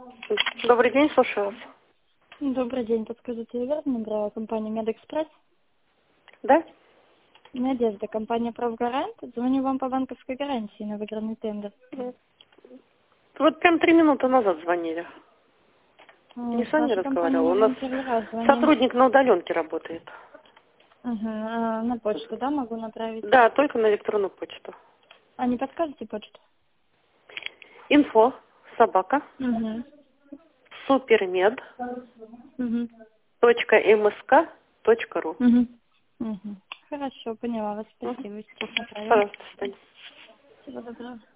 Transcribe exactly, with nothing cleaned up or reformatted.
Добрый день, слушаю вас. Добрый день. Подскажите, я верно набрала компанию Медэкспресс? Да? Надежда, компания «Правгарант». Звоню вам по банковской гарантии на выигранный тендер. Вот прям три минуты назад звонили. Не М, с С вами нашей компанией разговаривала. мы У нас вам первый раз звоним. сотрудник на удаленке работает. Угу. А, на почту, да, могу направить? Да, только на электронную почту. А не подскажете почту? Инфо, собака, Угу. супермед, Угу. точка мск, точка ру. Угу. Угу. Хорошо, поняла вас. Мгм. Спасибо. Сейчас направила. Пожалуйста, Таня. Всего доброго.